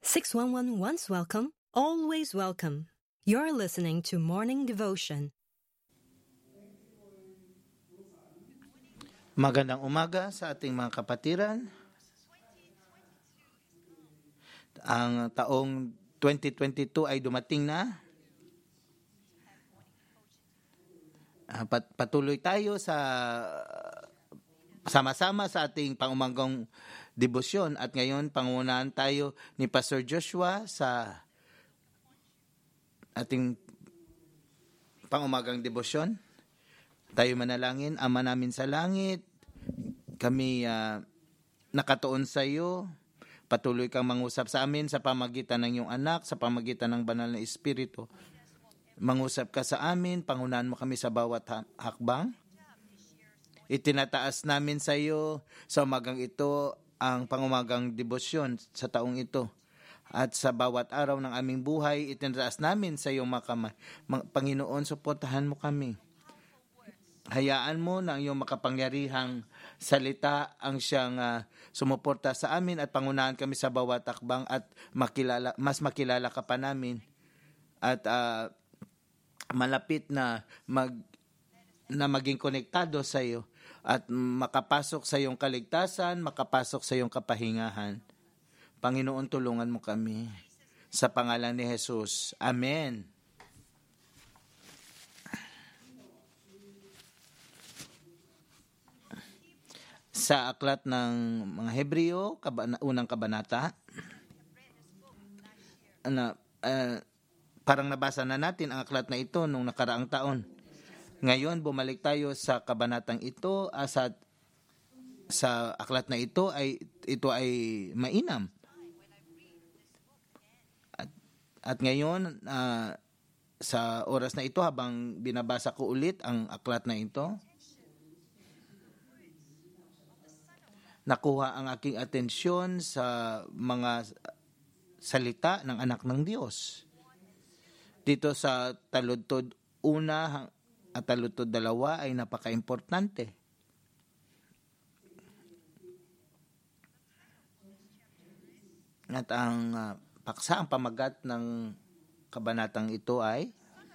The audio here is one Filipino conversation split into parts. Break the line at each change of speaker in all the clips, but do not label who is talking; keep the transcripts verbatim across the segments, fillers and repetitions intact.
six one one once welcome, always welcome. You're listening to Morning Devotion.
Magandang umaga sa ating mga kapatiran. Ang taong twenty twenty-two ay dumating na. Pat- patuloy tayo sa sama-sama sa ating pangumagang debosyon at ngayon pangunahan tayo ni Pastor Joshua sa ating pangumagang debosyon. Tayo manalangin. Ama namin sa langit, kami uh, nakatuon sa iyo. Patuloy kang mangusap sa amin sa pamagitan ng iyong anak, sa pamagitan ng banal na Espiritu. Mangusap ka sa amin, pangunahan mo kami sa bawat hakbang. Itinataas namin sa iyo sa umagang ito ang pangumagang debosyon sa taong ito. At sa bawat araw ng aming buhay, itinataas namin sa iyo mga kamay. Panginoon, suportahan mo kami. Hayaan mo na ang iyong makapangyarihang salita ang siyang uh, sumuporta sa amin at pangunahan kami sa bawat takbang at makilala, mas makilala ka pa namin. At uh, malapit na mag na maging konektado sa iyo at makapasok sa iyong kaligtasan, makapasok sa iyong kapahingahan. Panginoon, tulungan mo kami. Sa pangalan ni Jesus. Amen. Sa aklat ng mga Hebreo, kabana, unang kabanata, na, uh, parang nabasa na natin ang aklat na ito nung nakaraang taon. Ngayon, bumalik tayo sa kabanatang ito, uh, sa, sa aklat na ito ay ito ay mainam. At, at ngayon, uh, sa oras na ito, habang binabasa ko ulit ang aklat na ito, nakuha ang aking atensyon sa mga salita ng anak ng Diyos. Dito sa taludtod una at taludtod dalawa ay napaka-importante. At ang uh, paksa, ang pamagat ng kabanatang ito ay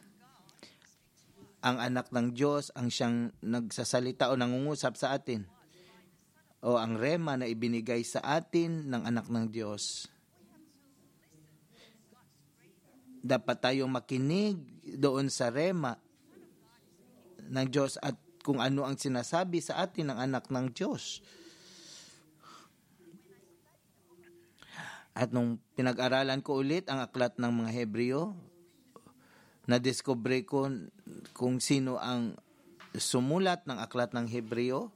ang anak ng Diyos ang siyang nagsasalita o nangungusap sa atin. O ang rema na ibinigay sa atin ng anak ng Diyos. Dapat tayong makinig doon sa rema ng Diyos at kung ano ang sinasabi sa atin ng anak ng Diyos. At nung pinag-aralan ko ulit ang aklat ng mga Hebreo, na-discover ko kung sino ang sumulat ng aklat ng Hebreo.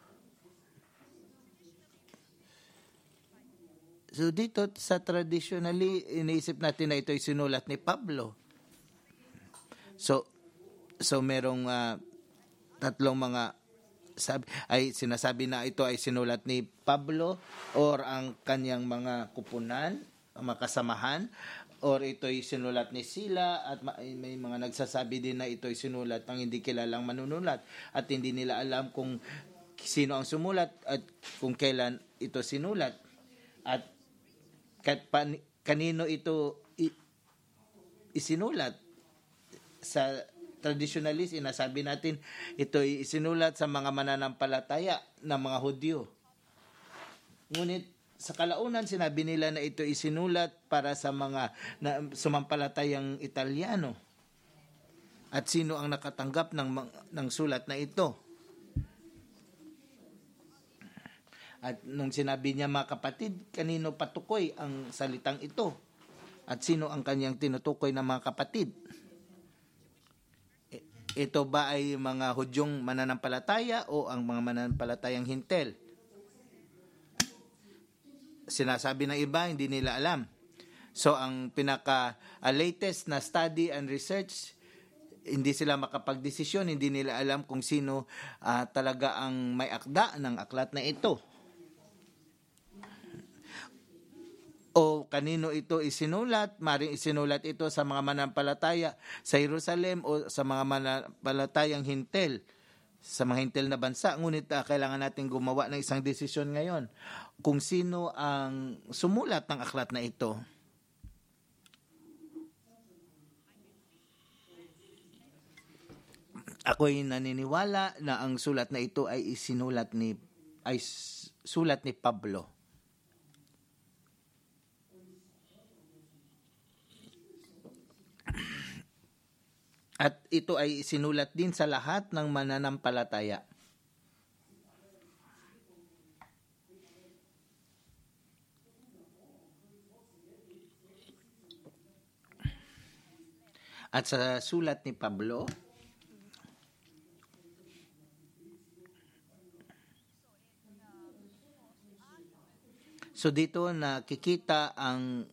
So dito sa traditionally, iniisip natin na ito ay sinulat ni Pablo. So, so merong uh, tatlong mga sabi, ay sinasabi na ito ay sinulat ni Pablo or ang kanyang mga kupunan, mga kasamahan, or ito ay sinulat ni Sila at may mga nagsasabi din na ito ay sinulat ng hindi kilalang manunulat at hindi nila alam kung sino ang sumulat at kung kailan ito sinulat at kanino ito isinulat. Sa traditionalist, inasabi natin ito isinulat sa mga mananampalataya ng mga Hudyo. Ngunit sa kalaunan sinabi nila na ito isinulat para sa mga na, sumampalatayang Italyano. At sino ang nakatanggap ng, ng sulat na ito? At nung sinabi niya, mga kapatid, kanino patukoy ang salitang ito? At sino ang kanyang tinutukoy na mga kapatid? Ito ba ay mga Hudyong mananampalataya o ang mga mananampalatayang Hintel? Sinasabi ng iba, hindi nila alam. So ang pinaka-latest na study and research, hindi sila makapagdesisyon, hindi nila alam kung sino uh, talaga ang may akda ng aklat na ito. O kanino ito isinulat, maring isinulat ito sa mga mananampalataya sa Jerusalem o sa mga mananampalatayang Hintel, sa mga Hintel na bansa. Ngunit uh, kailangan natin gumawa ng isang desisyon ngayon kung sino ang sumulat ng aklat na ito. Ako'y naniniwala na ang sulat na ito ay isinulat ni ay sulat ni Pablo. At ito ay sinulat din sa lahat ng mananampalataya. At sa sulat ni Pablo, so dito nakikita ang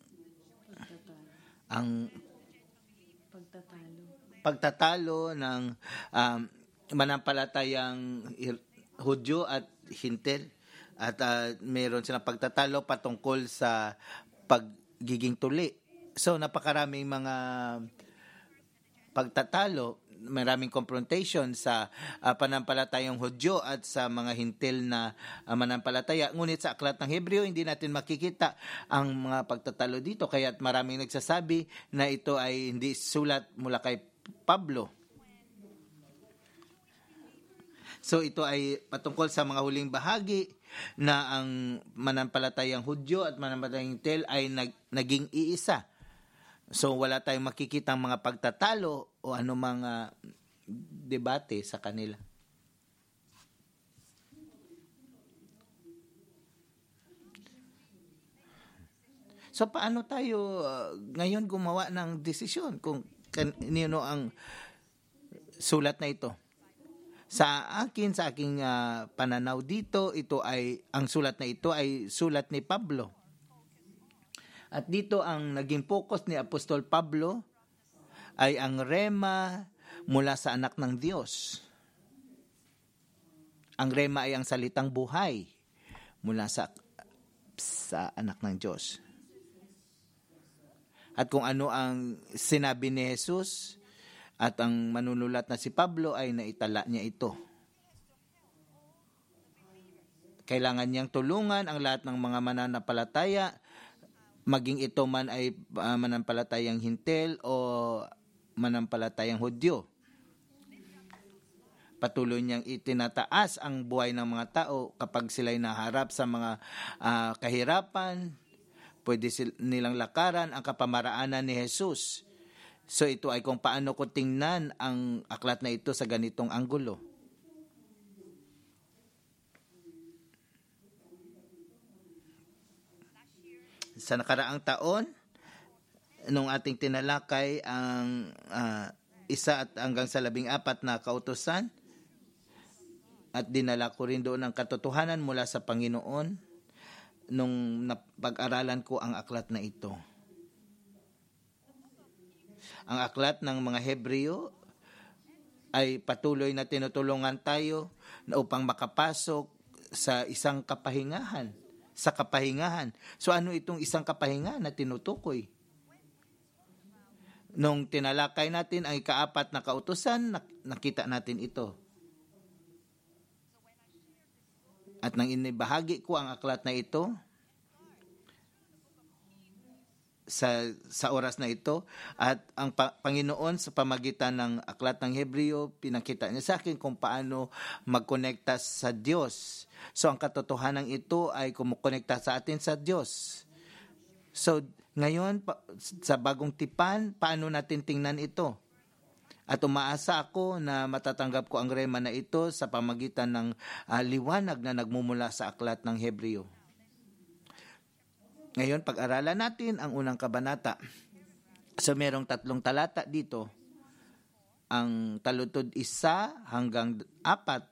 ang
Pagtatalo.
pagtatalo ng um, manampalatayang Hudyo at Hintil, at uh, meron silang pagtatalo patungkol sa pagiging tuli. So napakaraming mga pagtatalo, maraming confrontation sa uh, panampalatayang Hudyo at sa mga Hintil na uh, manampalataya. Ngunit sa aklat ng Hebreo, hindi natin makikita ang mga pagtatalo dito. Kaya't maraming nagsasabi na ito ay hindi sulat mula kay Pablo. So ito ay patungkol sa mga huling bahagi na ang manampalatayang Hudyo at manampalatayang Hintil ay nag, naging iisa. So wala tayong makikitang mga pagtatalo o anumang uh, debate sa kanila. So paano tayo uh, ngayon gumawa ng desisyon kung kanino ang sulat na ito? Sa akin, sa aking uh, pananaw dito, ito ay ang sulat na ito ay sulat ni Pablo. At dito ang naging focus ni Apostol Pablo ay ang rema mula sa anak ng Diyos. Ang rema ay ang salitang buhay mula sa sa anak ng Diyos. At kung ano ang sinabi ni Jesus at ang manunulat na si Pablo ay naitala niya ito. Kailangan niyang tulungan ang lahat ng mga mananampalataya, maging ito man ay uh, manampalatayang Hintil o manampalatayang Hudyo. Patuloy niyang itinataas ang buhay ng mga tao kapag sila'y naharap sa mga uh, kahirapan. Pwede sil- nilang lakaran ang kapamaraanan ni Jesus. So ito ay kung paano ko tingnan ang aklat na ito sa ganitong anggulo. Sa nakaraang taon, nung ating tinalakay ang uh, isa at hanggang sa labing apat na kautusan, at dinala ko rin doon ang katotohanan mula sa Panginoon nung napag-aralan ko ang aklat na ito. Ang aklat ng mga Hebreo ay patuloy na tinutulungan tayo na upang makapasok sa isang kapahingahan. Sa kapahingahan. So ano itong isang kapahingahan na tinutukoy? Nung tinalakay natin ang ikaapat na kautusan, nakita natin ito. At nang inibahagi ko ang aklat na ito, sa sa oras na ito, at ang pa, Panginoon sa pamagitan ng aklat ng Hebreo, pinakita niya sa akin kung paano magkonekta sa Diyos. So ang katotohanan ito ay kumukonekta sa atin sa Diyos. So ngayon, pa, sa bagong tipan, paano natin tingnan ito? At umaasa ako na matatanggap ko ang rema na ito sa pamagitan ng uh, liwanag na nagmumula sa aklat ng Hebreo. Ngayon, pag-aralan natin ang unang kabanata. So, merong tatlong talata dito. Ang talutod isa hanggang apat.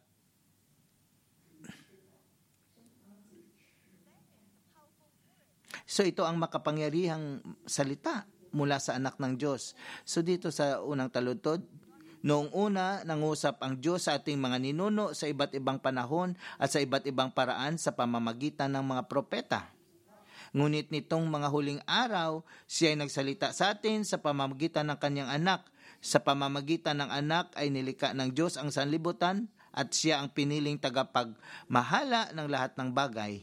So, ito ang makapangyarihang salita mula sa anak ng Diyos. So, dito sa unang talutod, noong una, nangusap ang Diyos sa ating mga ninuno sa iba't ibang panahon at sa iba't ibang paraan sa pamamagitan ng mga propeta. Ngunit nitong mga huling araw, siya ay nagsalita sa atin sa pamamagitan ng kanyang anak. Sa pamamagitan ng anak ay nilikha ng Diyos ang sanlibutan at siya ang piniling tagapagmahala ng lahat ng bagay.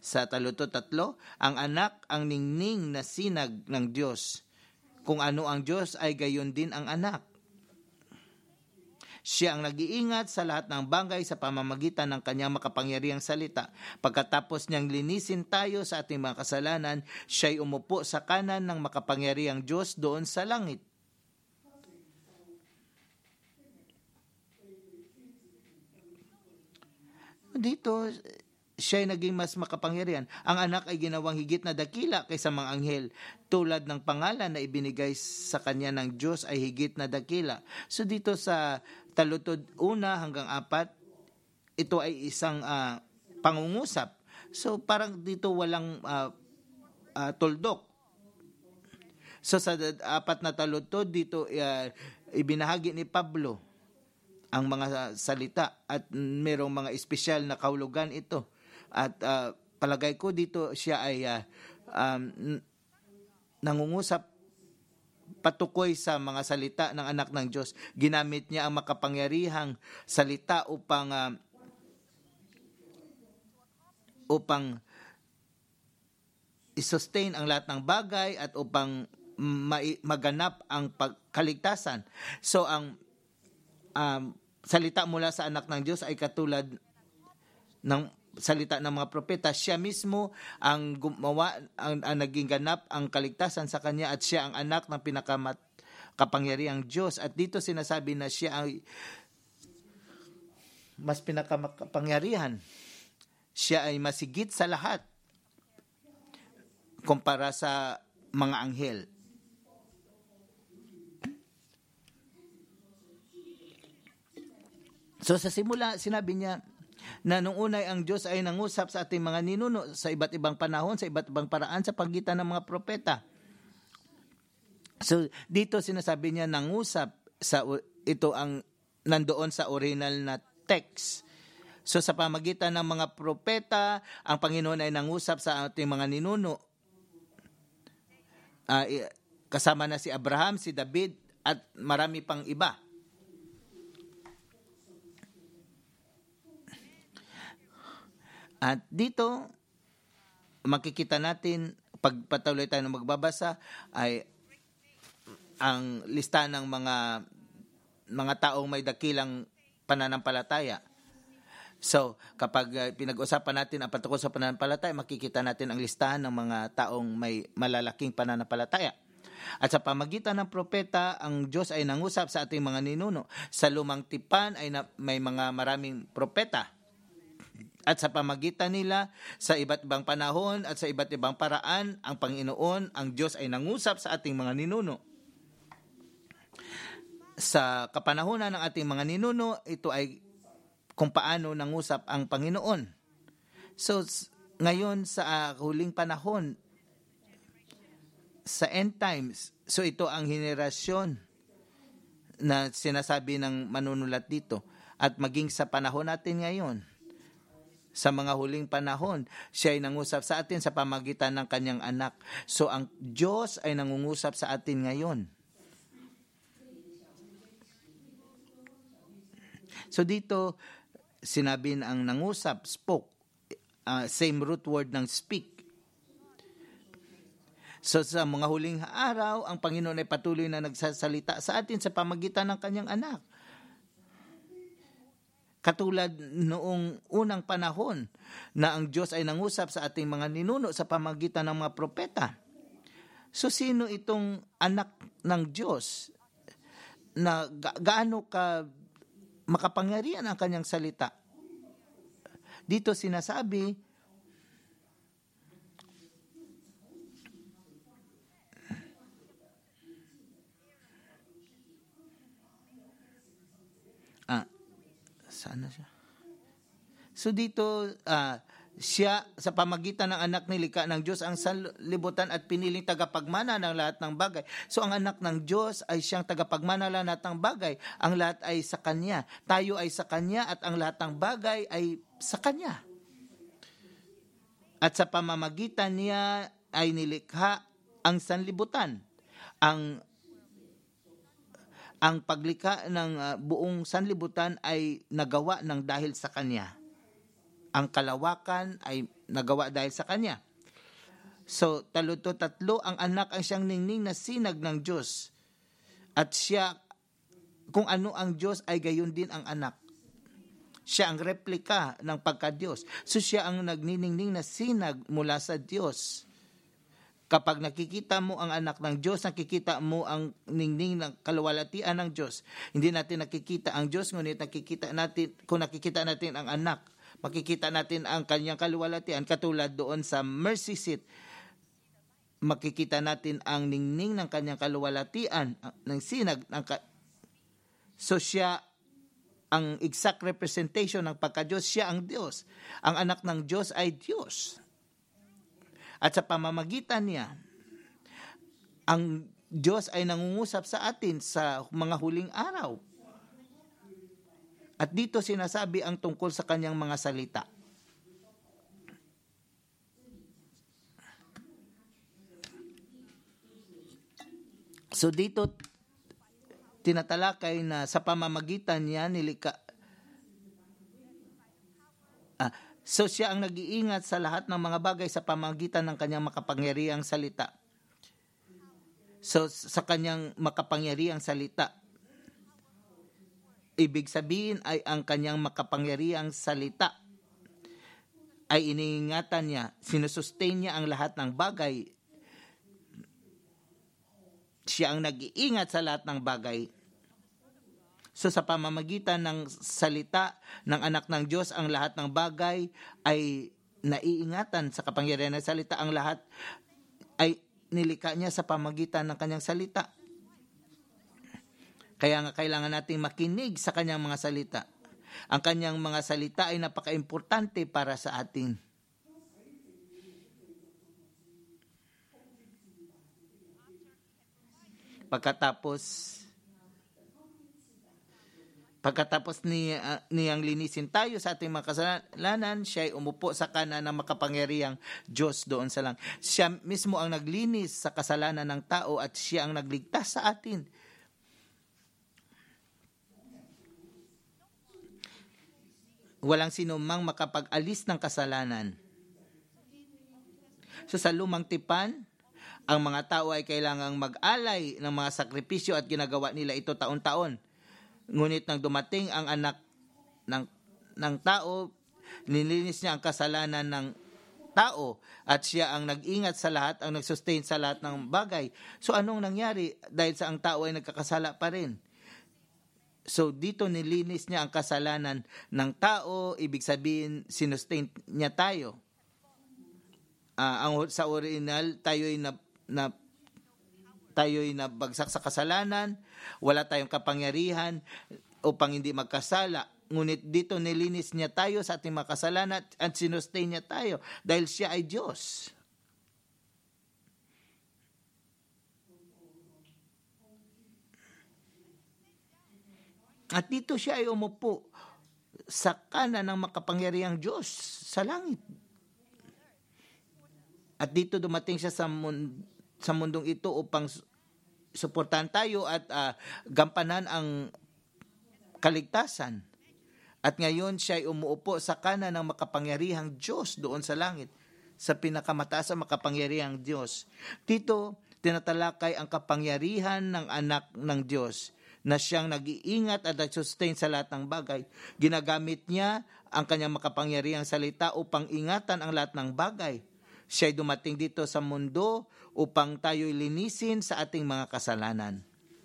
Sa taludtod tatlo, ang anak ang ningning na sinag ng Diyos. Kung ano ang Diyos ay gayon din ang anak. Siya ang nag-iingat sa lahat ng bagay sa pamamagitan ng kanyang makapangyarihang salita. Pagkatapos niyang linisin tayo sa ating mga kasalanan, siya'y umupo sa kanan ng makapangyarihang Diyos doon sa langit. Dito, siya ay naging mas makapangyarihan. Ang anak ay ginawang higit na dakila kaysa mga anghel. Tulad ng pangalan na ibinigay sa kanya ng Diyos ay higit na dakila. So dito sa taludtod una hanggang apat, ito ay isang uh, pangungusap. So parang dito walang uh, uh, tuldok. So sa apat na taludtod, dito uh, ibinahagi ni Pablo ang mga salita at mayroong mga espesyal na kahulugan ito. At uh, palagay ko dito siya ay uh, um, nangungusap patukoy sa mga salita ng anak ng Diyos. Ginamit niya ang makapangyarihang salita upang uh, upang i-sustain ang lahat ng bagay at upang ma- maganap ang pagkaligtasan. So ang um, salita mula sa anak ng Diyos ay katulad ng salita ng mga propeta. Siya mismo ang gumawa, ang, ang naging ganap ang kaligtasan sa kanya at siya ang anak ng pinakakapangyarihang Diyos. At dito sinasabi na siya ay mas pinakakapangyarihan. Siya ay masigit sa lahat kumpara sa mga anghel. So sa simula, sinabi niya na nung unay ang Diyos ay nangusap sa ating mga ninuno sa iba't ibang panahon, sa iba't ibang paraan sa pagitan ng mga propeta. So dito sinasabi niya nangusap, sa ito ang nandoon sa original na text. So sa pamagitan ng mga propeta, ang Panginoon ay nangusap sa ating mga ninuno. Uh, kasama na si Abraham, si David at marami pang iba. At dito, makikita natin, pag patuloy tayo na magbabasa, ay ang lista ng mga mga taong may dakilang pananampalataya. So, kapag uh, pinag-usapan natin ang patungkol sa pananampalataya, makikita natin ang listahan ng mga taong may malalaking pananampalataya. At sa pamagitan ng propeta, ang Diyos ay nangusap sa ating mga ninuno. Sa lumang tipan ay na, may mga maraming propeta. At sa pamagitan nila, sa iba't ibang panahon at sa iba't ibang paraan, ang Panginoon, ang Diyos ay nangusap sa ating mga ninuno. Sa kapanahunan ng ating mga ninuno, ito ay kung paano nangusap ang Panginoon. So, ngayon sa uh, huling panahon, sa end times, so ito ang henerasyon na sinasabi ng manunulat dito. At maging sa panahon natin ngayon, sa mga huling panahon, siya ay nangusap sa atin sa pamagitan ng kanyang anak. So ang Diyos ay nangungusap sa atin ngayon. So dito, sinabi na ang nangusap, spoke, uh, same root word ng speak. So sa mga huling araw, ang Panginoon ay patuloy na nagsasalita sa atin sa pamagitan ng kanyang anak. Katulad noong unang panahon na ang Diyos ay nangusap sa ating mga ninuno sa pamagitan ng mga propeta. So sino itong anak ng Diyos na ga- gaano ka makapangyarihan ang kanyang salita? Dito sinasabi, ah, saan na siya? So dito, uh, siya sa pamagitan ng anak nilikha ng Diyos ang sanlibutan at piniling tagapagmana ng lahat ng bagay. So ang anak ng Diyos ay siyang tagapagmana ng lahat ng bagay. Ang lahat ay sa Kanya. Tayo ay sa Kanya at ang lahat ng bagay ay sa Kanya. At sa pamamagitan niya ay nilikha ang sanlibutan. Ang ang paglikha ng uh, buong sanlibutan ay nagawa ng dahil sa Kanya. Ang kalawakan ay nagawa dahil sa Kanya. So, taludtod tatlo, ang anak ang siyang ningning na sinag ng Diyos. At siya, kung ano ang Diyos, ay gayon din ang anak. Siya ang replika ng pagka-Diyos. So, siya ang nagniningning na sinag mula sa Diyos. Kapag nakikita mo ang anak ng Diyos, nakikita mo ang ningning ng kaluwalhatian ng Diyos. Hindi natin nakikita ang Diyos, ngunit nakikita natin, kung nakikita natin ang anak, makikita natin ang kanyang kaluwalhatian, katulad doon sa mercy seat. Makikita natin ang ningning ng kanyang kaluwalhatian, ng sinag. Ng ka- so siya ang exact representation ng pagka-Diyos, siya ang Diyos. Ang anak ng Diyos ay Diyos. At sa pamamagitan niya, ang Diyos ay nangungusap sa atin sa mga huling araw. At dito sinasabi ang tungkol sa kanyang mga salita. So dito, tinatalakay na sa pamamagitan niya, nilika, ah, so siya ang nag-iingat sa lahat ng mga bagay sa pamamagitan ng kanyang makapangyarihang salita. So sa kanyang makapangyarihang salita, ibig sabihin ay ang kanyang makapangyarihang salita ay iniingatan niya, sinusustain niya ang lahat ng bagay. Siya ang nag-iingat sa lahat ng bagay. So sa pamamagitan ng salita ng anak ng Diyos, ang lahat ng bagay ay naiingatan sa kapangyarihan ng salita. Ang lahat ay nilikha niya sa pamamagitan ng kanyang salita. Kaya nga kailangan nating makinig sa kanyang mga salita. Ang kanyang mga salita ay napaka-importante para sa atin. Pagkatapos Pagkatapos ni, uh, niyang linisin tayo sa ating mga kasalanan, siya ay umupo sa kanan ng makapangyarihang Diyos doon sa langit. Siya mismo ang naglinis sa kasalanan ng tao at siya ang nagligtas sa atin. Walang sino mang makapag-alis ng kasalanan. So sa lumang tipan, ang mga tao ay kailangang mag-alay ng mga sakripisyo at ginagawa nila ito taon-taon. Ngunit nang dumating ang anak ng, ng tao, nilinis niya ang kasalanan ng tao at siya ang nag-ingat sa lahat, ang nag-sustain sa lahat ng bagay. So anong nangyari? Dahil sa ang tao ay nagkakasala pa rin. So dito nilinis niya ang kasalanan ng tao, ibig sabihin sinustain niya tayo. Uh, ang sa original, tayo ay na, na tayo'y nabagsak sa kasalanan, wala tayong kapangyarihan upang hindi magkasala. Ngunit dito nilinis niya tayo sa ating mga kasalanan at sinustain niya tayo dahil siya ay Diyos. At dito siya ay umupo sa kanan ng makapangyarihang Diyos sa langit. At dito dumating siya sa mundo, sa mundong ito upang suportahan tayo at uh, gampanan ang kaligtasan. At ngayon siya ay umuupo sa kanan ng makapangyarihang Diyos doon sa langit, sa pinakamataas na makapangyarihang Diyos. Dito, tinatalakay ang kapangyarihan ng anak ng Diyos na siyang nag-iingat at nag-sustain sa lahat ng bagay. Ginagamit niya ang kanyang makapangyarihang salita upang ingatan ang lahat ng bagay. Siya ay dumating dito sa mundo upang tayo'y linisin sa ating mga kasalanan.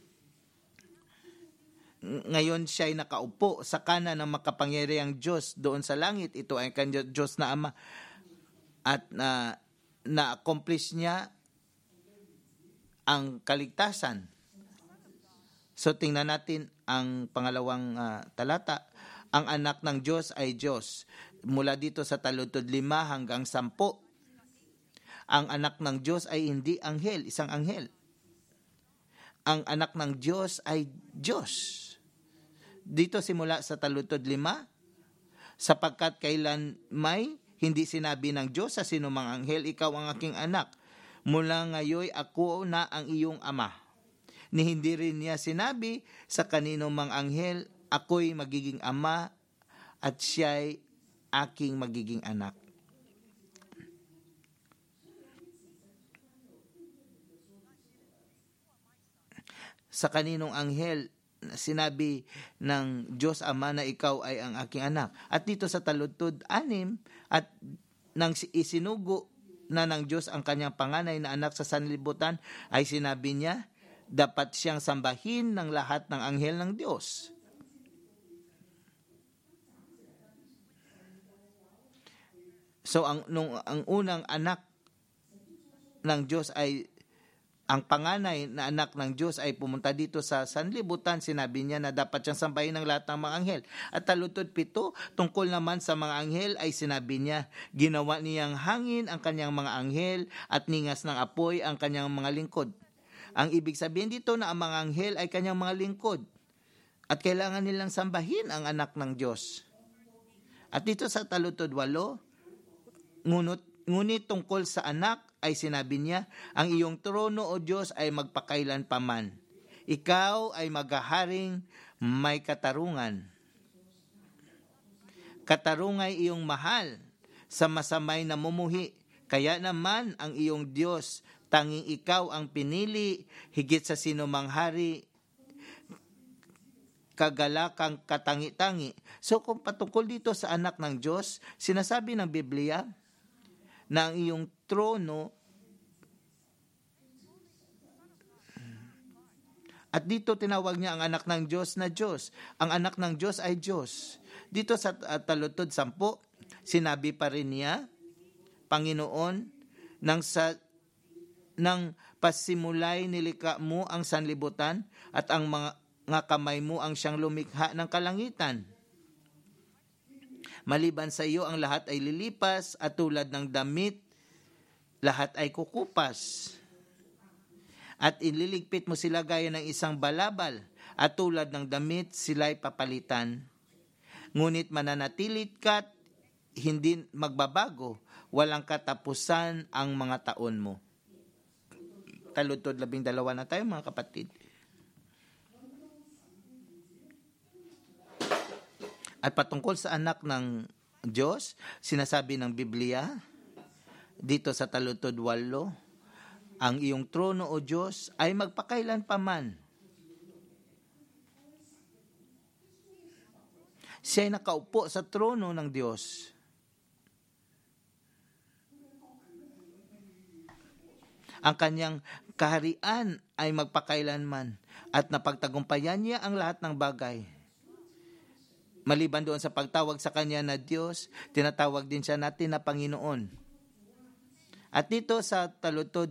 Ngayon siya ay nakaupo sa kanan ng makapangyarihang Diyos doon sa langit. Ito ay kanyang Diyos na Ama. At na, na-accomplish niya ang kaligtasan. So tingnan natin ang pangalawang uh, talata. Ang anak ng Diyos ay Diyos. Mula dito sa taludtod lima hanggang sampo. Ang anak ng Diyos ay hindi anghel, isang anghel. Ang anak ng Diyos ay Diyos. Dito simula sa taludtod lima, sapagkat kailan may hindi sinabi ng Diyos sa sinumang anghel, ikaw ang aking anak. Mula ngayon ako na ang iyong ama. Ni hindi rin niya sinabi sa kanino mang anghel, ako'y magiging ama at siya'y aking magiging anak. Sa kaninong anghel sinabi ng Diyos Ama na ikaw ay ang aking anak? At dito sa taludtod anim, at nang isinugo na ng Diyos ang kanyang panganay na anak sa sanlibutan, ay sinabi niya, dapat siyang sambahin ng lahat ng anghel ng Diyos. So ang nung ang unang anak ng Diyos ay ang panganay na anak ng Diyos ay pumunta dito sa sanlibutan, sinabi niya na dapat siyang sambahin ng lahat ng mga anghel. At talutod pito, tungkol naman sa mga anghel ay sinabi niya, ginawa niyang hangin ang kanyang mga anghel at ningas ng apoy ang kanyang mga lingkod. Ang ibig sabihin dito na ang mga anghel ay kanyang mga lingkod at kailangan nilang sambahin ang anak ng Diyos. At dito sa talutod walo, ngunit Ngunit tungkol sa anak ay sinabi niya, ang iyong trono o Diyos ay magpakailan paman. Ikaw ay maghaharing may katarungan. Katarungay iyong mahal sa masamay na mumuhi. Kaya naman ang iyong Diyos, tanging ikaw ang pinili, higit sa sinumang hari, kagalakang katangi-tangi. So kung patungkol dito sa anak ng Diyos, sinasabi ng Biblia, na ang iyong trono at dito tinawag niya ang anak ng Diyos na Diyos. Ang anak ng Diyos ay Diyos. Dito sa uh, talutod sampo, sinabi pa rin niya, Panginoon, nang sa nang pasimulay nilikha mo ang sanlibutan at ang mga, mga kamay mo ang siyang lumikha ng kalangitan. Maliban sa iyo, ang lahat ay lilipas at tulad ng damit, lahat ay kukupas. At ililigpit mo sila gaya ng isang balabal at tulad ng damit, sila'y papalitan. Ngunit mananatilit ka't hindi magbabago, walang katapusan ang mga taon mo. Talutod labing dalawa na tayo mga kapatid. At patungkol sa anak ng Diyos, sinasabi ng Biblia, dito sa talutod walo, ang iyong trono o Diyos ay magpakailan paman. Siya ay nakaupo sa trono ng Diyos. Ang kanyang kaharian ay magpakailanman at napagtagumpayan niya ang lahat ng bagay. Maliban doon sa pagtawag sa kanya na Diyos, tinatawag din siya natin na Panginoon. At dito sa talutod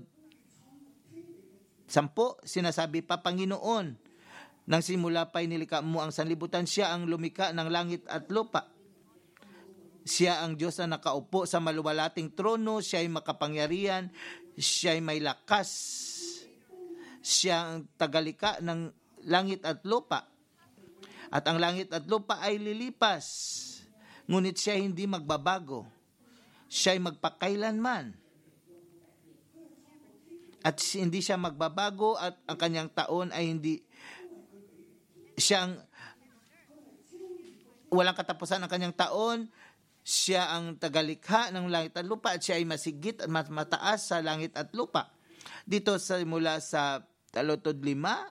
sampo, sinasabi pa, Panginoon, nang simula pa'y nilikha mo ang sanlibutan, siya ang lumikha ng langit at lupa. Siya ang Diyos na nakaupo sa maluwalating trono, siya ay makapangyarihan, siya ay may lakas, siya ang tagalikha ng langit at lupa. At ang langit at lupa ay lilipas, ngunit siya hindi magbabago. Siya ay magpakailanman. At hindi siya magbabago at ang kanyang taon ay hindi siyang walang katapusan ang kanyang taon. Siya ang tagalikha ng langit at lupa at siya ay masigit at mas mataas sa langit at lupa. Dito sa mula sa talutod lima,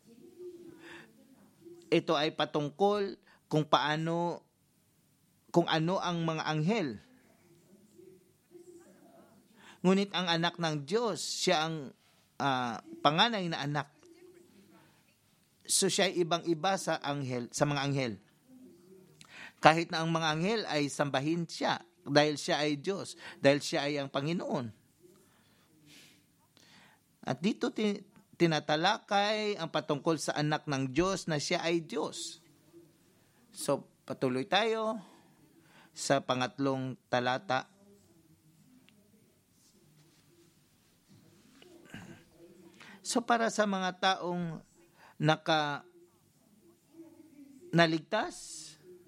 ito ay patungkol kung paano, kung ano ang mga anghel. Ngunit ang anak ng Diyos, siya ang uh, panganay na anak. So siya ay ibang-iba sa anghel, sa mga anghel. Kahit na ang mga anghel ay sambahin siya dahil siya ay Diyos, dahil siya ay ang Panginoon. At dito tin- tinatalakay ang patungkol sa anak ng Diyos na siya ay Diyos. So, patuloy tayo sa pangatlong talata. So, para sa mga taong naka naligtas,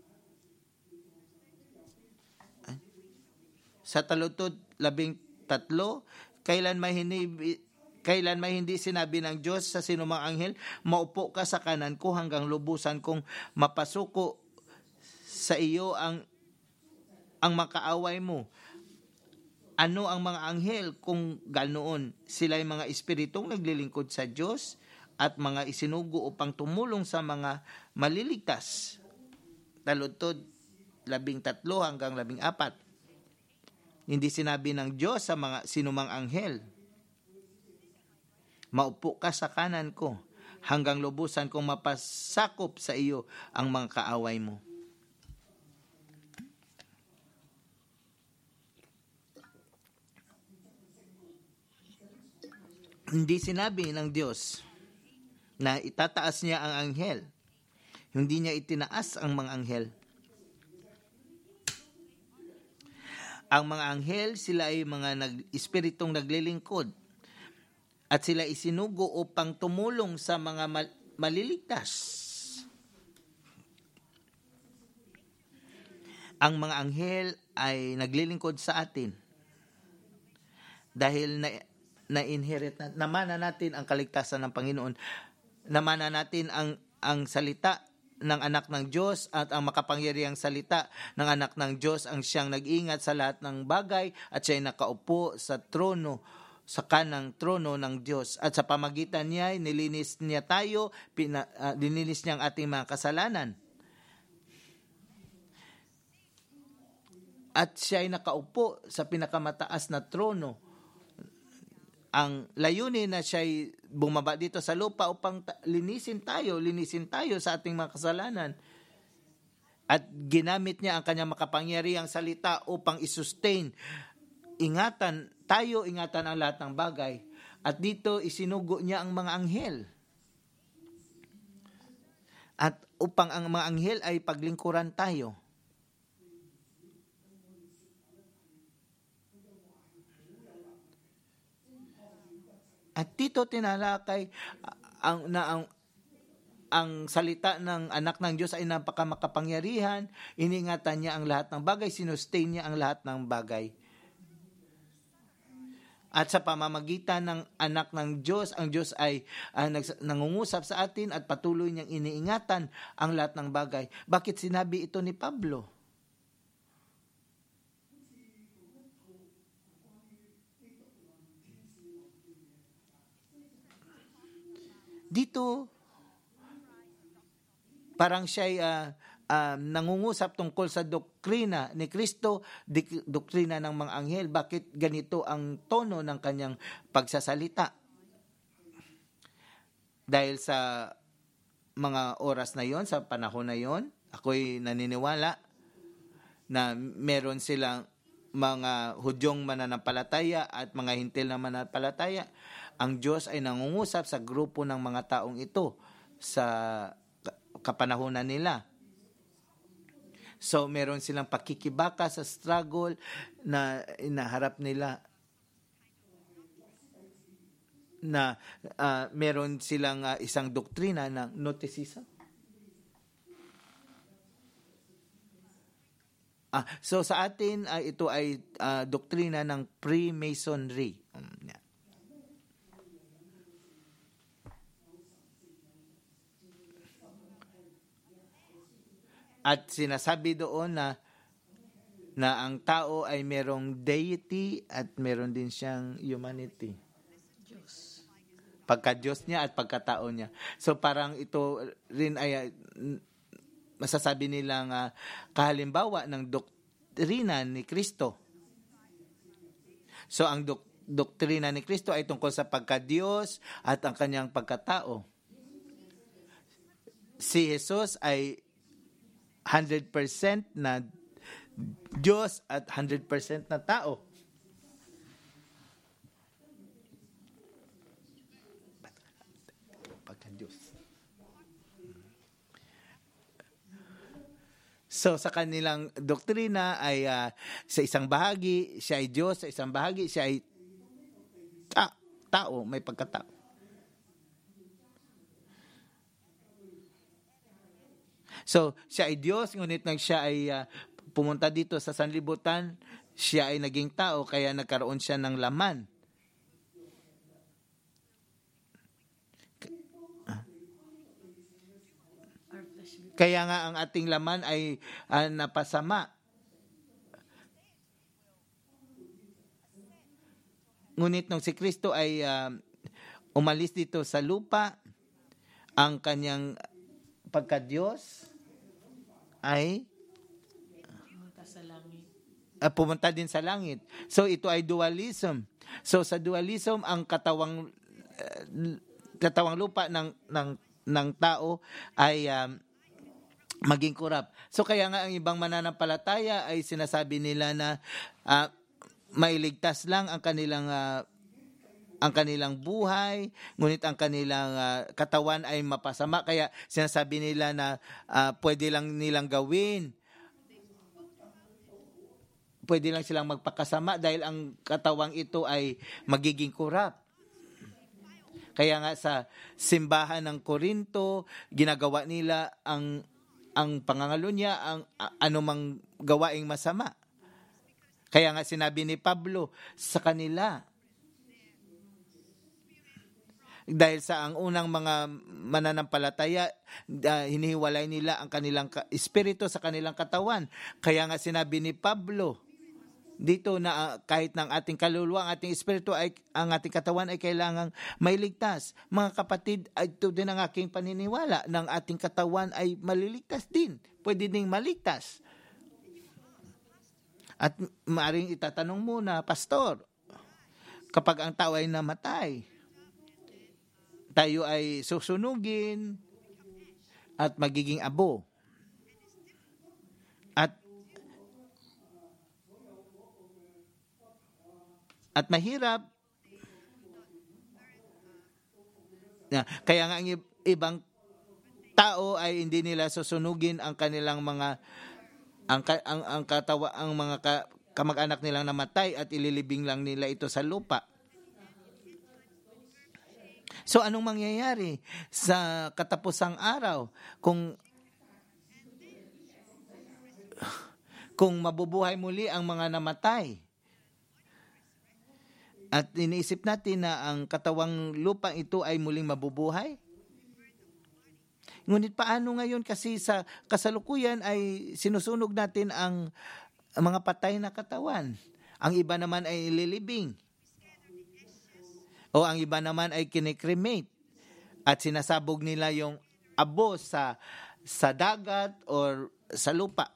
sa talutod labing tatlo, kailan may hindi Kailan may hindi sinabi ng Diyos sa sinumang anghel, maupo ka sa kanan ko hanggang lubusan kong mapasuko sa iyo ang ang makaaway mo. Ano ang mga anghel kung ganoon? Sila ay mga espiritong naglilingkod sa Diyos at mga isinugo upang tumulong sa mga maliligtas. Taludtod labing tatlo hanggang labing apat. Hindi sinabi ng Diyos sa mga sinumang anghel, maupo ka sa kanan ko hanggang lubusan kong mapasakop sa iyo ang mga kaaway mo. Hindi sinabi ng Diyos na itataas niya ang anghel. Hindi niya itinaas ang mga anghel. Ang mga anghel, sila ay mga nag, espiritong naglilingkod at sila isinugo upang tumulong sa mga mal- maliligtas. Ang mga anghel ay naglilingkod sa atin dahil na na-inherit na, namana natin ang kaligtasan ng Panginoon. Namana natin ang ang salita ng anak ng Diyos at ang makapangyarihang salita ng anak ng Diyos ang siyang nag-ingat sa lahat ng bagay at siya ay nakaupo sa trono, sa kanang trono ng Diyos. At sa pamagitan niya, nilinis niya tayo, pina, uh, dinilis niya ang ating mga kasalanan. At siya ay nakaupo sa pinakamataas na trono. Ang layunin na siya'y bumaba dito sa lupa upang ta- linisin tayo, linisin tayo sa ating mga kasalanan. At ginamit niya ang kanyang makapangyarihang salita upang isustain, ingatan tayo, ingatan ang lahat ng bagay. At dito isinugo niya ang mga anghel. At upang ang mga anghel ay paglingkuran tayo. At dito tinalakay ang na ang ang salita ng anak ng Diyos ay napakamakapangyarihan, iningatan niya ang lahat ng bagay, sinustain niya ang lahat ng bagay. At sa pamamagitan ng anak ng Diyos, ang Diyos ay uh, nags- nangungusap sa atin at patuloy niyang iniingatan ang lahat ng bagay. Bakit sinabi ito ni Pablo? Dito, parang siya ay uh, uh, nangungusap tungkol sa doktrina ni Kristo, dik- doktrina ng mga anghel. Bakit ganito ang tono ng kanyang pagsasalita? Dahil sa mga oras na yon, sa panahon na yon, ako'y naniniwala na meron silang mga Hudyong mananampalataya at mga Hintil na mananampalataya. Ang Diyos ay nangungusap sa grupo ng mga taong ito sa kapanahunan nila. So, meron silang pakikibaka sa struggle na inaharap nila, na uh, meron silang uh, isang doktrina ng Gnosticism. Ah, so, sa atin, uh, ito ay uh, doktrina ng Freemasonry. Um, yeah. At sinasabi doon na na ang tao ay merong deity at meron din siyang humanity.
Diyos.
Pagka-Diyos niya at pagkatao niya. So parang ito rin ay masasabi nilang uh, kahalimbawa ng doktrina ni Kristo. So ang dok- doktrina ni Kristo ay tungkol sa pagka-Diyos at ang kanyang pagkatao. Si Jesus ay one hundred percent na Diyos at one hundred percent na tao. Pagka-Diyos. So sa kanilang doktrina ay uh, sa isang bahagi siya ay Diyos, sa isang bahagi siya ay ta- tao, may pagkatao. So, siya ay Diyos, ngunit nang siya ay uh, pumunta dito sa sanlibutan, siya ay naging tao, kaya nagkaroon siya ng laman. Kaya nga ang ating laman ay uh, napasama. ngunit nung si Kristo ay uh, umalis dito sa lupa, ang kanyang pagka-Diyos ay
Pumunta sa langit.
uh, pumunta din sa langit. So ito ay dualism. So sa dualism, ang katawang uh, katawang lupa ng ng ng tao ay um, maging kurap. So kaya nga ang ibang mananampalataya ay sinasabi nila na uh, mailigtas lang ang kanilang uh, ang kanilang buhay, ngunit ang kanilang uh, katawan ay mapasama. Kaya sinasabi nila na uh, pwede lang nilang gawin. Pwede lang silang magpakasama dahil ang katawang ito ay magiging kurap. Kaya nga sa simbahan ng Korinto, ginagawa nila ang ang pangangalo niya ang a- anumang gawaing masama. Kaya nga sinabi ni Pablo sa kanila, dahil sa ang unang mga mananampalataya, uh, hinihiwalay nila ang kanilang ka- espiritu sa kanilang katawan. Kaya nga sinabi ni Pablo dito na uh, kahit ng ating kaluluwa, ang ating espiritu, ay, ang ating katawan ay kailangang mailigtas. Mga kapatid, ito din ang aking paniniwala, ng ating katawan ay maliligtas din. Pwede ding maligtas. At maaaring itatanong muna, Pastor, kapag ang tao ay namatay, tayo ay susunugin at magiging abo. At at mahirap. Kaya nga ang ibang tao ay hindi nila susunugin ang kanilang mga ang ang, ang katawa ang mga ka, kamag-anak nilang namatay at ililibing lang nila ito sa lupa. So anong mangyayari sa katapusang araw kung kung mabubuhay muli ang mga namatay? At iniisip natin na ang katawang lupa ito ay muling mabubuhay? Ngunit paano ngayon, kasi sa kasalukuyan ay sinusunog natin ang, ang mga patay na katawan. Ang iba naman ay ililibing. O ang iba naman ay kinikremate at sinasabog nila yung abo sa sa dagat or sa lupa.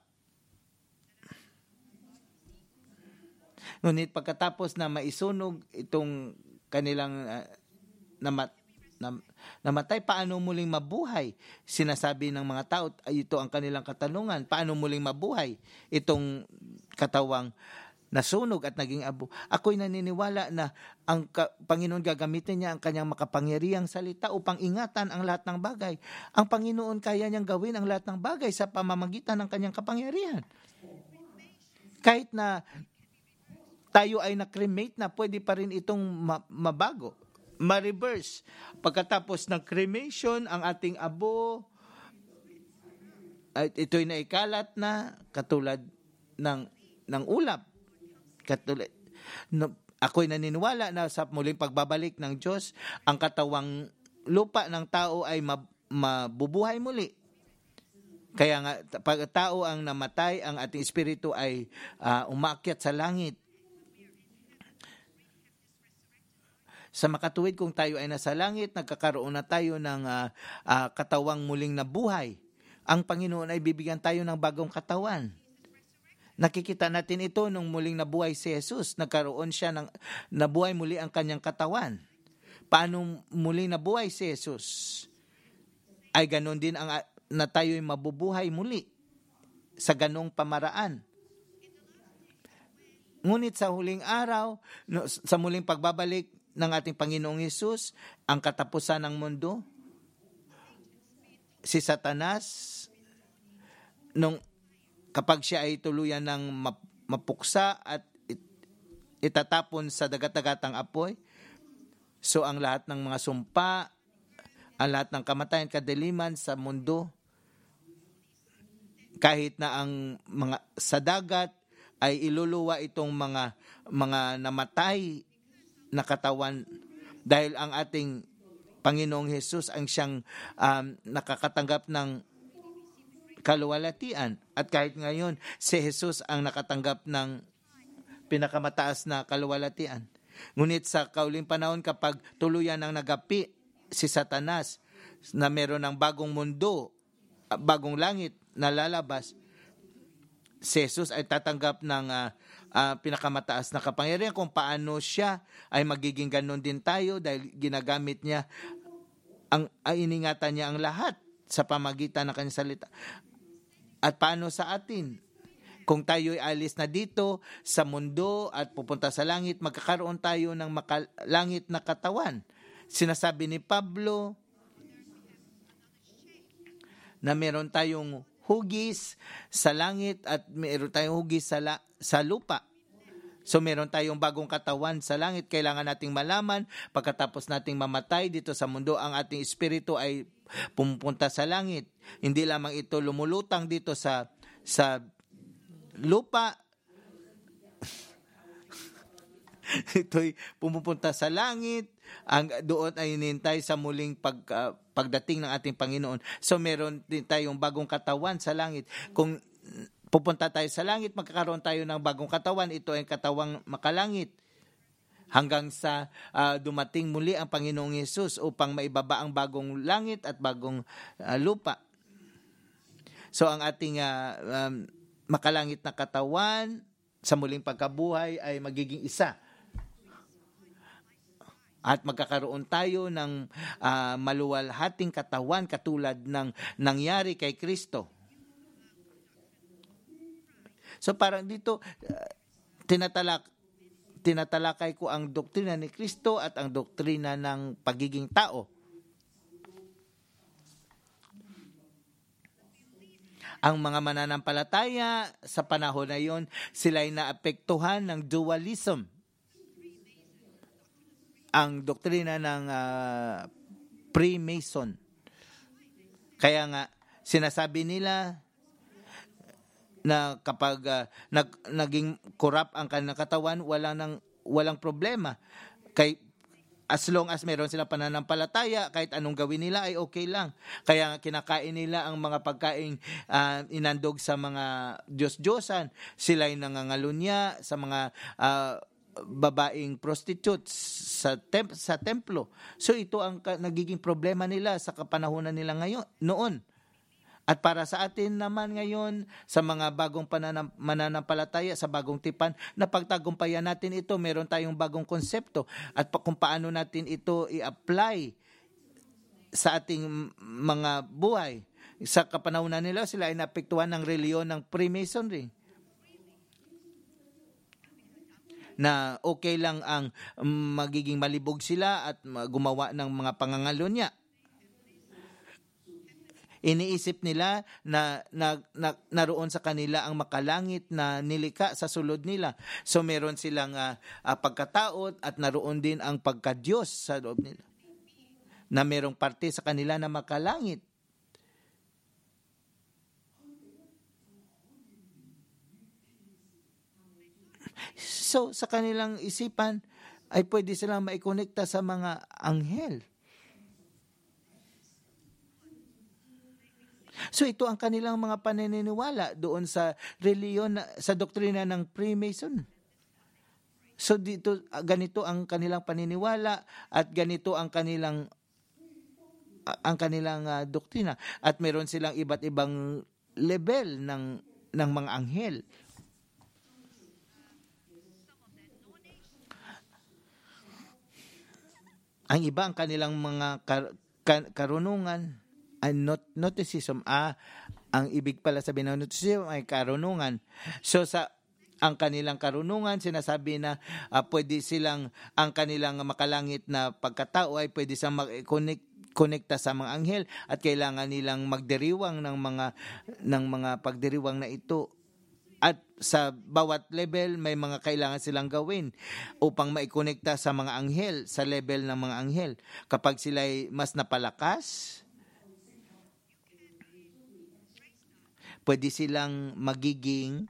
Ngunit pagkatapos na maisunog itong kanilang uh, namat, nam, namatay, paano muling mabuhay? Sinasabi ng mga tao, ay ito ang kanilang katanungan, paano muling mabuhay itong katawang nasunog at naging abo? Ako'y naniniwala na ang ka- Panginoon gagamitin niya ang kanyang makapangyarihang salita upang ingatan ang lahat ng bagay. Ang Panginoon kaya niyang gawin ang lahat ng bagay sa pamamagitan ng kanyang kapangyarihan. Kahit na tayo ay na-cremate na, pwede pa rin itong ma- mabago, ma-reverse. Pagkatapos ng cremation, ang ating abo, ay ito'y naikalat na katulad ng, ng ulap. Katulad, no, ako'y naniniwala na sa muling pagbabalik ng Diyos, ang katawang lupa ng tao ay mab- mabubuhay muli. Kaya nga, pag tao ang namatay, ang ating espiritu ay uh, umakyat sa langit. Sa makatuwid, kung tayo ay nasa langit, nagkakaroon na tayo ng uh, uh, katawang muling nabuhay. Ang Panginoon ay bibigyan tayo ng bagong katawan. Nakikita natin ito nung muling nabuhay si Jesus. Nagkaroon siya ng nabuhay muli ang kanyang katawan. Paano muling nabuhay si Jesus? Ay ganon din ang na tayo'y mabubuhay muli sa ganong pamaraan. Ngunit sa huling araw, no, sa muling pagbabalik ng ating Panginoong Hesus, ang katapusan ng mundo, si Satanas, nung kapag siya ay tuluyan ng mapuksa at itatapon sa dagat-dagatang apoy, so ang lahat ng mga sumpa, ang lahat ng kamatayan, kadiliman sa mundo, kahit na ang mga sa dagat ay iluluwa itong mga mga namatay na katawan, dahil ang ating Panginoong Hesus ang siyang um, nakakatanggap ng kaluwalhatian. At kahit ngayon, si Hesus ang nakatanggap ng pinakamataas na kaluwalhatian. Ngunit sa kauling panahon, kapag tuluyan ng nagapi si Satanas na meron ng bagong mundo, bagong langit na lalabas, si Jesus ay tatanggap ng uh, uh, pinakamataas na kapangyarihan. Kung paano siya ay magiging ganun din tayo dahil ginagamit niya, ang, ay iningatan niya ang lahat sa pamagitan ng kanyang salita. At paano sa atin? Kung tayo ay alis na dito sa mundo at pupunta sa langit, magkakaroon tayo ng makalangit na katawan. Sinasabi ni Pablo na meron tayong hugis sa langit at meron tayong hugis sa, la- sa lupa. So meron tayong bagong katawan sa langit. Kailangan nating malaman, pagkatapos nating mamatay dito sa mundo, ang ating espiritu ay pumunta sa langit. Hindi lamang ito lumulutang dito sa sa lupa. Ito'y pumupunta sa langit. Ang doon ay hinintay sa muling pag, uh, pagdating ng ating Panginoon. So meron din tayong bagong katawan sa langit. Kung pupunta tayo sa langit, magkakaroon tayo ng bagong katawan. Ito ay katawang makalangit. Hanggang sa uh, dumating muli ang Panginoong Hesus upang maibaba ang bagong langit at bagong uh, lupa. So ang ating uh, um, makalangit na katawan sa muling pagkabuhay ay magiging isa. At magkakaroon tayo ng uh, maluwalhating katawan katulad ng nangyari kay Kristo. So parang dito, uh, tinatalak, tinatalakay ko ang doktrina ni Kristo at ang doktrina ng pagiging tao. Ang mga mananampalataya sa panahon na yon, sila ay naapektuhan ng dualism. Ang doktrina ng uh, Freemason. Kaya nga, sinasabi nila na kapag uh, nag, naging corrupt ang kanilang katawan, walang, nang, walang problema. Kay as long as meron silang pananampalataya, kahit anong gawin nila ay okay lang. Kaya kinakain nila ang mga pagkain uh, inandog sa mga Diyos-Diyosan. Sila'y nangangalunya sa mga uh, babaeng prostitutes sa, temp- sa templo. So ito ang ka- nagiging problema nila sa kapanahunan nila ngayon, noon. At para sa atin naman ngayon, sa mga bagong pananam- mananampalataya, sa bagong tipan, na pagtagumpayan natin ito, meron tayong bagong konsepto. At pa- kung paano natin ito i-apply sa ating mga buhay. Sa kapanahunan nila, sila ay naapektuhan ng reliyon ng Freemasonry. Na okay lang ang um, magiging malibog sila at gumawa ng mga pangangalunya. Iniisip nila na, na, na naroon sa kanila ang makalangit na nilika sa sulod nila. So meron silang uh, uh, pagkatao at naroon din ang pagka-Diyos sa loob nila. Na merong parte sa kanila na makalangit. So sa kanilang isipan ay pwede silang maikonekta sa mga anghel. So ito ang kanilang mga paniniwala doon sa reliyon, sa doktrina ng Freemason. So dito, ganito ang kanilang paniniwala at ganito ang kanilang ang kanilang uh, doktrina. At meron silang iba't ibang level ng ng mga anghel. Ang iba ang kanilang mga kar- kar- karunungan ay not, noticism. Ah, ang ibig pala sabihin ng noticism ay karunungan. So sa ang kanilang karunungan, sinasabi na uh, pwede silang, ang kanilang makalangit na pagkatao ay pwede silang mag-connect konekta sa mga anghel at kailangan nilang magdiriwang ng mga ng mga pagdiriwang na ito. At sa bawat level may mga kailangan silang gawin upang maikonekta sa mga anghel, sa level ng mga anghel. Kapag sila ay mas napalakas, pwede silang magiging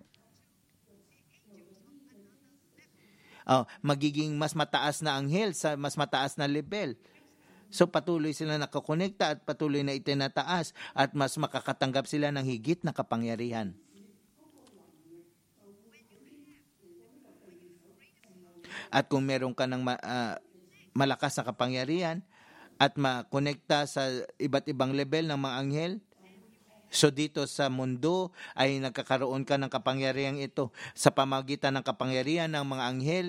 oh, magiging mas mataas na anghel sa mas mataas na level. So patuloy sila nakakonekta at patuloy na itinataas at mas makakatanggap sila ng higit na kapangyarihan. At kung meron ka ng ma- uh, malakas na kapangyarihan at makonekta sa iba't ibang level ng mga anghel, so dito sa mundo ay nagkakaroon ka ng kapangyarihan ito sa pamagitan ng kapangyarihan ng mga anghel.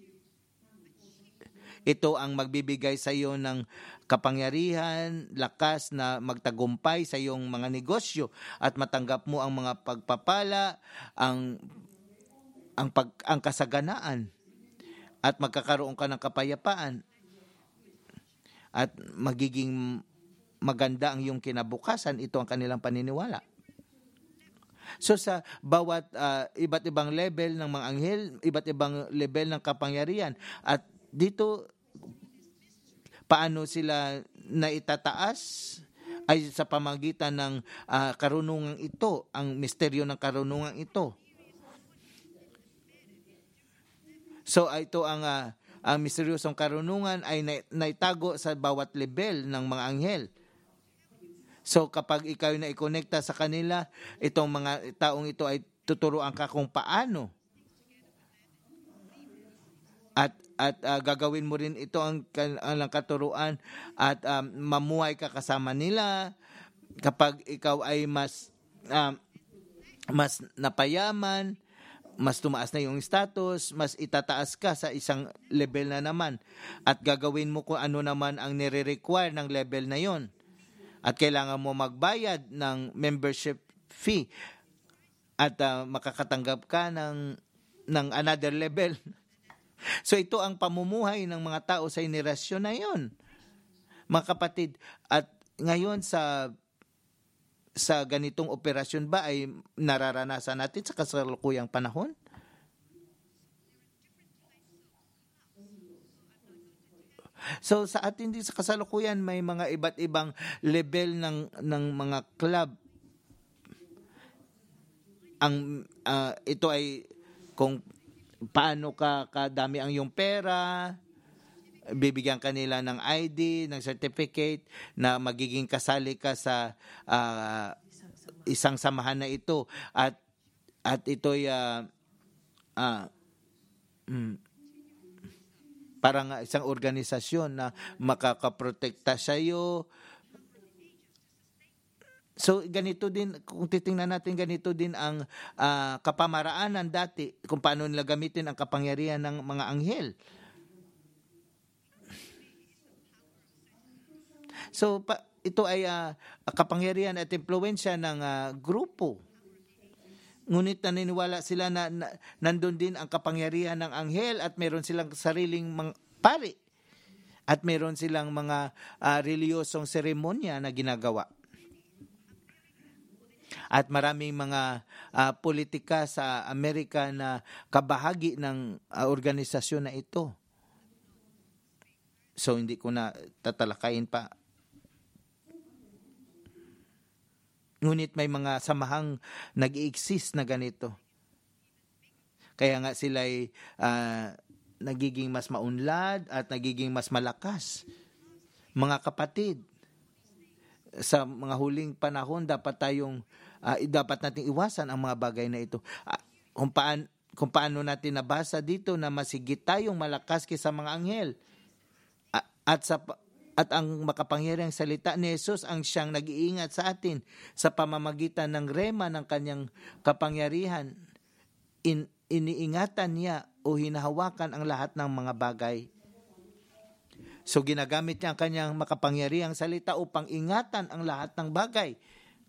Ito ang magbibigay sa iyo ng kapangyarihan, lakas na magtagumpay sa iyong mga negosyo at matanggap mo ang mga pagpapala, ang ang pag ang kasaganaan, at magkakaroon ka ng kapayapaan at magiging maganda ang iyong kinabukasan. Ito ang kanilang paniniwala. So sa bawat uh, iba't ibang level ng mga anghel, iba't ibang level ng kapangyarihan, at dito paano sila naitataas ay sa pamagitan ng uh, karunungang ito, ang misteryo ng karunungang ito. So uh, ito ang uh, ang misteryosong karunungan ay naitago sa bawat level ng mga anghel. So kapag ikaw na i-connecta sa kanila, itong mga taong ito ay tuturuan ka kung paano. At at uh, gagawin mo rin ito ang ang katuruan at um, mamuhay ka kasama nila. Kapag ikaw ay mas um, mas napayaman, mas tumaas na yung status, mas itataas ka sa isang level na naman. At gagawin mo kung ano naman ang nire-require ng level na yon. At kailangan mo magbayad ng membership fee at uh, makakatanggap ka ng ng another level. So ito ang pamumuhay ng mga tao sa henerasyon na yon, mga kapatid. At ngayon sa sa ganitong operasyon ba ay nararanasan natin sa kasalukuyang panahon? So sa atin din sa kasalukuyan may mga iba't ibang level ng ng mga club. Ang uh, ito ay kung paano ka kadami ang iyong pera, bibigyan kanila ng I D, ng certificate na magiging kasali ka sa uh, isang samahan na ito, at at ito'y uh, uh, mm, parang isang organisasyon na makakaprotekta sa iyo. So ganito din, kung titingnan natin, ganito din ang uh, kapamaraanan dati kung paano nila gamitin ang kapangyarihan ng mga anghel. So pa, ito ay uh, kapangyarihan at impluwensya ng uh, grupo. Ngunit naniniwala sila na, na nandun din ang kapangyarihan ng anghel at meron silang sariling mga pari at meron silang mga uh, reliyosong seremonya na ginagawa. At maraming mga uh, politika sa Amerika na kabahagi ng uh, organisasyon na ito. So hindi ko na tatalakayin pa. Ngunit may mga samahang nag-i-exist na ganito. Kaya nga sila ay uh, nagiging mas maunlad at nagiging mas malakas. Mga kapatid, sa mga huling panahon dapat tayong uh, dapat nating iwasan ang mga bagay na ito. Uh, kung paan kung paano natin nabasa dito na masigit tayong malakas kaysa mga anghel. Uh, at sa at ang makapangyarihang salita ni Jesus ang siyang nag-iingat sa atin sa pamamagitan ng rema ng kanyang kapangyarihan. In, iniingatan niya o hinahawakan ang lahat ng mga bagay. So ginagamit niya ang kanyang makapangyarihang salita upang ingatan ang lahat ng bagay.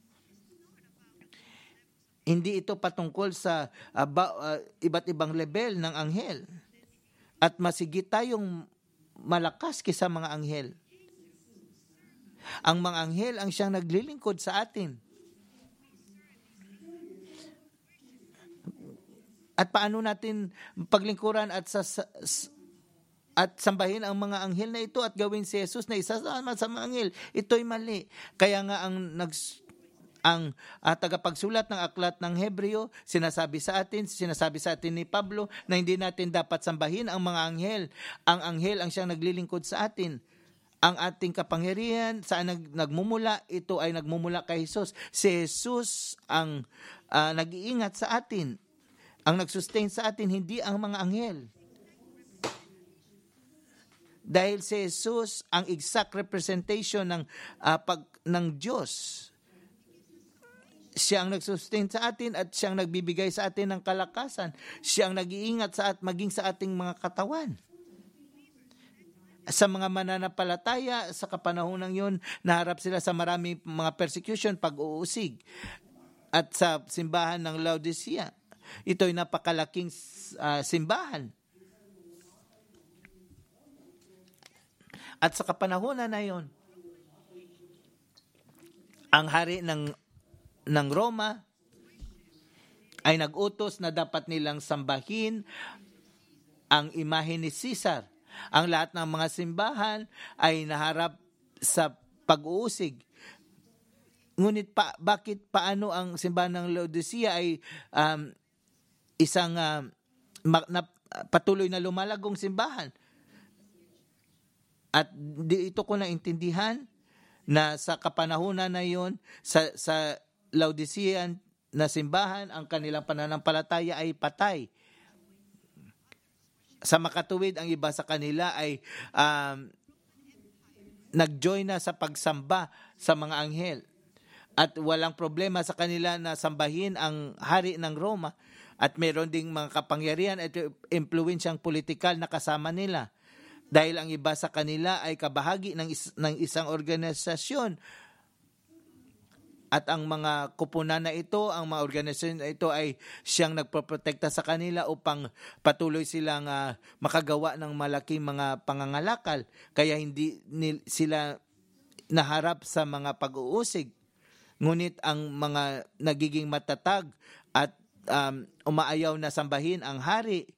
Hindi ito patungkol sa uh, ba, uh, iba't ibang level ng anghel. At masigit tayong malakas kaysa mga anghel. Ang mga anghel ang siyang naglilingkod sa atin. At paano natin paglingkuran at sa, sa at sambahin ang mga anghel na ito at gawin si Jesus na isa sa mga anghel? Ito'y mali. Kaya nga ang nags ang uh, tagapagsulat ng aklat ng Hebreo, sinasabi sa atin, sinasabi sa atin ni Pablo na hindi natin dapat sambahin ang mga anghel. Ang anghel ang siyang naglilingkod sa atin. Ang ating kapangyarihan, saan nag, nagmumula? Ito ay nagmumula kay Jesus. Si Jesus ang uh, nag-iingat sa atin. Ang nagsustain sa atin, hindi ang mga anghel. Dahil si Jesus ang exact representation ng uh, pag ng Diyos. Siya ang nagsustain sa atin at siya ang nagbibigay sa atin ng kalakasan. Siya ang nag-iingat sa at maging sa ating mga katawan. Sa mga mananampalataya, sa kapanahonang yun, naharap sila sa maraming mga persecution, pag-uusig. At sa simbahan ng Laodicea, ito'y napakalaking uh, simbahan. At sa kapanahonan na yun, ang hari ng, ng Roma ay nag-utos na dapat nilang sambahin ang imahe ni Caesar. Ang lahat ng mga simbahan ay naharap sa pag-uusig. Ngunit pa, bakit paano ang simbahan ng Laodicea ay um, isang uh, ma- na, patuloy na lumalagong simbahan? At di ito ko naintindihan na sa kapanahunan na yon sa, sa Laodicean na simbahan, ang kanilang pananampalataya ay patay. Sa makatuwid, ang iba sa kanila ay um, nag-join na sa pagsamba sa mga anghel. At walang problema sa kanila na sambahin ang hari ng Roma. At meron ding mga kapangyarihan at impluwensyang politikal na kasama nila. Dahil ang iba sa kanila ay kabahagi ng, is- ng isang organisasyon. At ang mga kupunan na ito, ang mga organisasyon na ito ay siyang nagpoprotekta sa kanila upang patuloy silang uh, makagawa ng malaking mga pangangalakal. Kaya hindi nil- sila naharap sa mga pag-uusig. Ngunit ang mga nagiging matatag at um, umaayaw na sambahin ang hari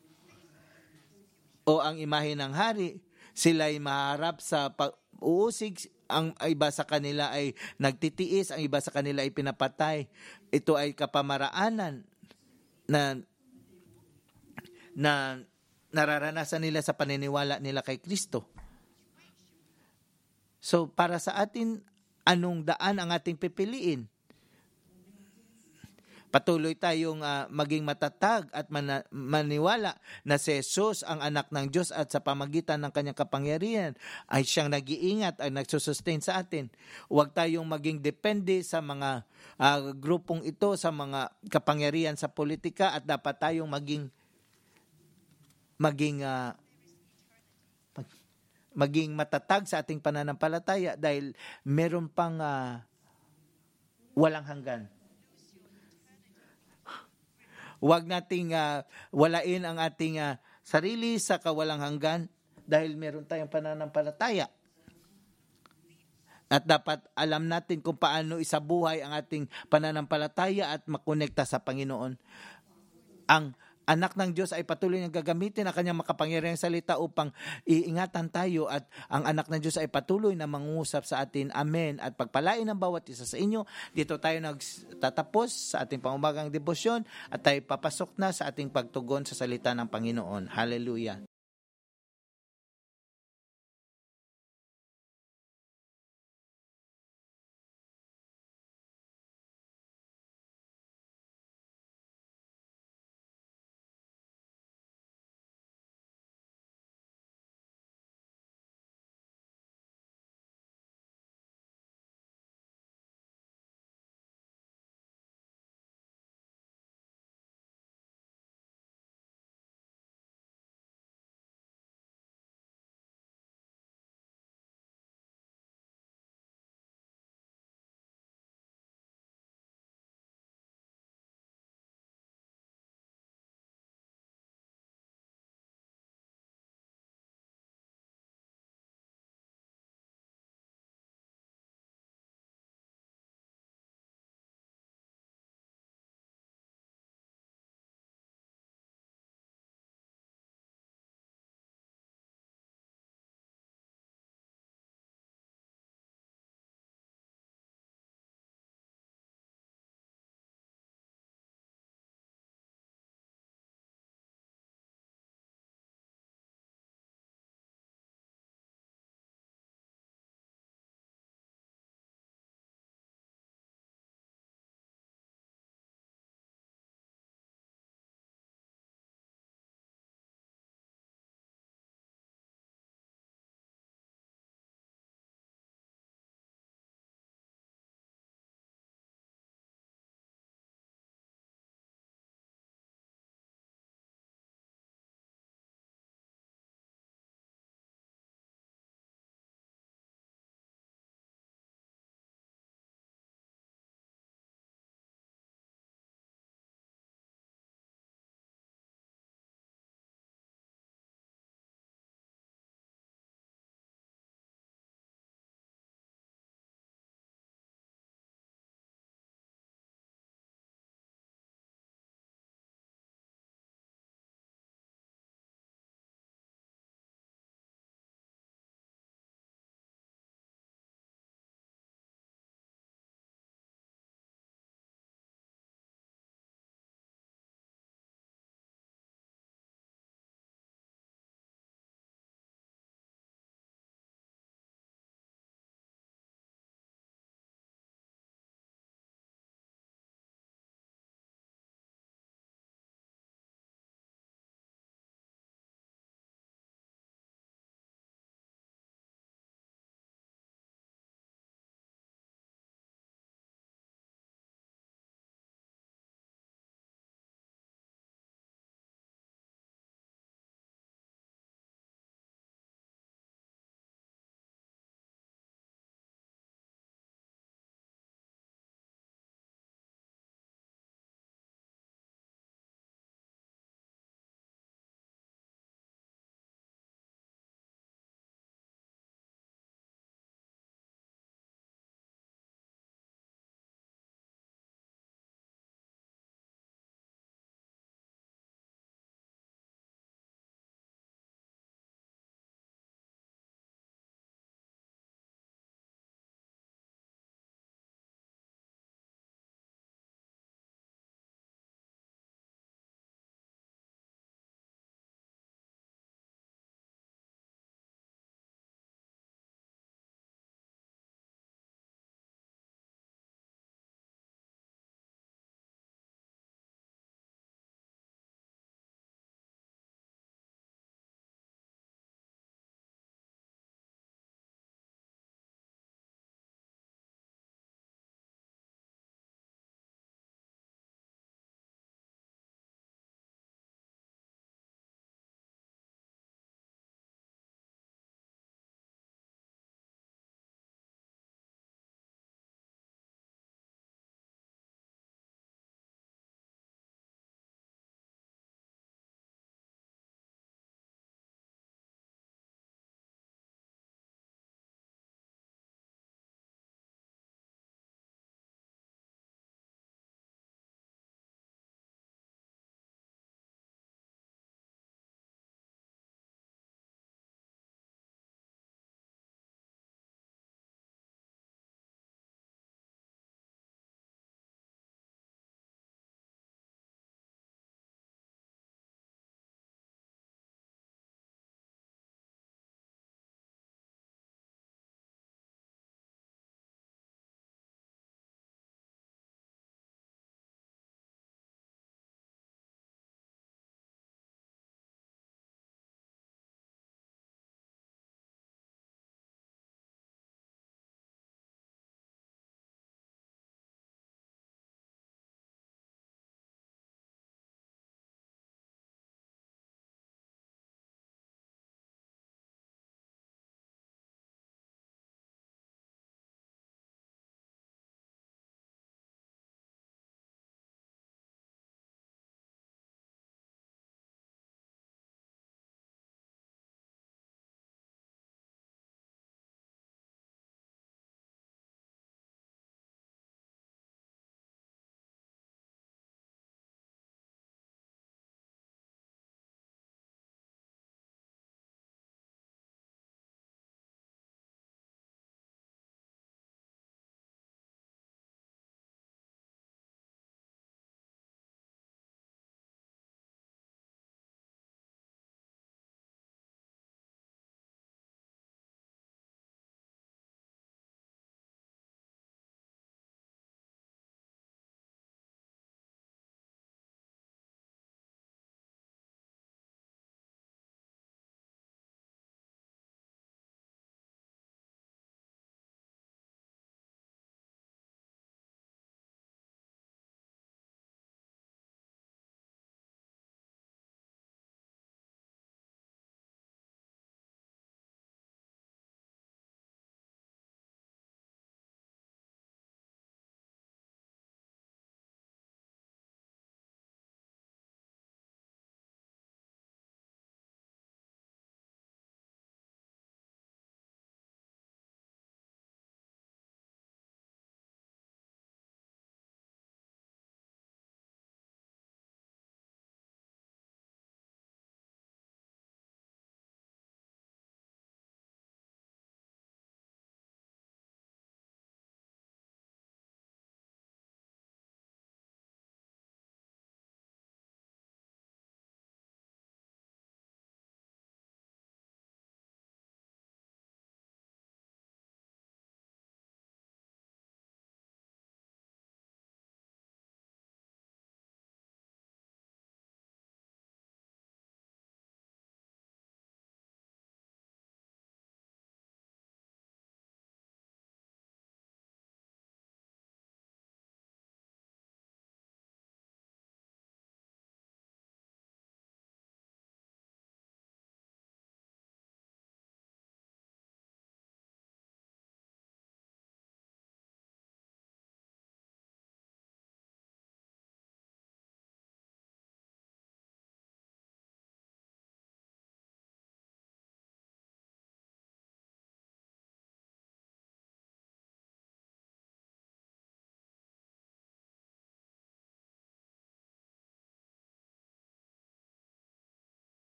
o ang imahe ng hari, sila'y maharap sa pag-uusig. Ang iba sa kanila ay nagtitiis, ang iba sa kanila ay pinapatay. Ito ay kapamaraanan na na nararanasan nila sa paniniwala nila kay Kristo. So para sa atin, anong daan ang ating pipiliin? Patuloy tayong uh, maging matatag at man- maniwala na si Jesus ang anak ng Diyos at sa pamagitan ng kanyang kapangyarihan ay siyang nag-iingat at nagsusustain sa atin. Huwag tayong maging depende sa mga uh, grupong ito, sa mga kapangyarihan sa politika, at dapat tayong maging maging uh, maging matatag sa ating pananampalataya dahil meron pang uh, walang hanggan. Huwag nating uh, walain ang ating uh, sarili sa kawalang hanggan dahil meron tayong pananampalataya. At dapat alam natin kung paano isabuhay ang ating pananampalataya at makonekta sa Panginoon. Ang anak ng Diyos ay patuloy nang gagamitin ang kanyang makapangyarihang salita upang iingatan tayo, at ang anak ng Diyos ay patuloy na mangungusap sa atin. Amen. At pagpalain ng bawat isa sa inyo. Dito tayo nagtatapos sa ating pangumagang debosyon at tayo papasok na sa ating pagtugon sa salita ng Panginoon. Hallelujah.